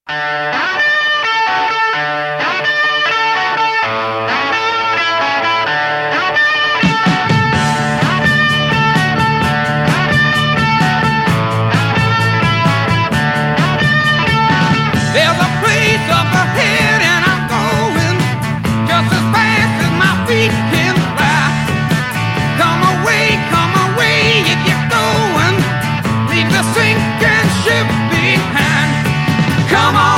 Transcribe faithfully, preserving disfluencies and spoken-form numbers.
There's a place up ahead and I'm going just as fast as my feet can fly. Come away, come away if you're going. Leave the sinking ship behind. Come on.